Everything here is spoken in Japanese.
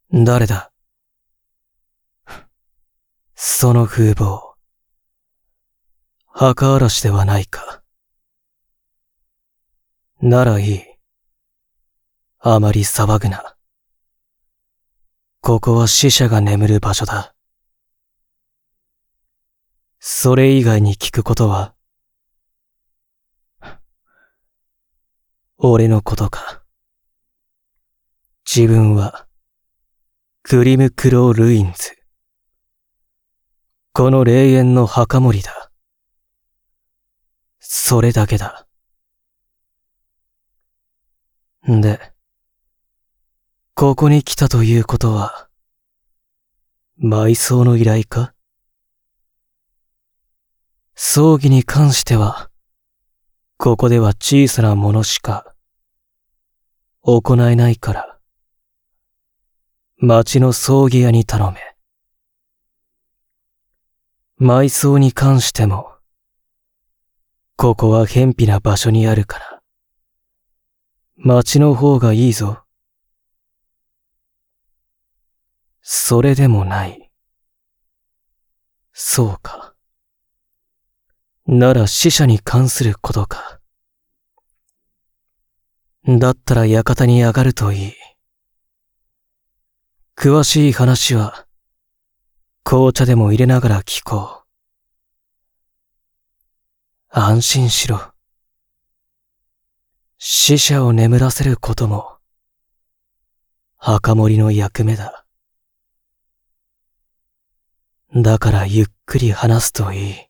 誰だ？その風貌。墓荒らしではないか。ならいい。あまり騒ぐな。ここは死者が眠る場所だ。それ以外に聞くことは？俺のことか。自分は、グリムクロー・ルインズ。この霊園の墓守だ。それだけだ。で、ここに来たということは、埋葬の依頼か？葬儀に関しては、ここでは小さなものしか行えないから、町の葬儀屋に頼め。埋葬に関しても、ここは偏僻な場所にあるから、町の方がいいぞ。それでもない。そうか。なら死者に関することか。だったら館に上がるといい。詳しい話は、紅茶でも入れながら聞こう。安心しろ。死者を眠らせることも、墓守の役目だ。だからゆっくり話すといい。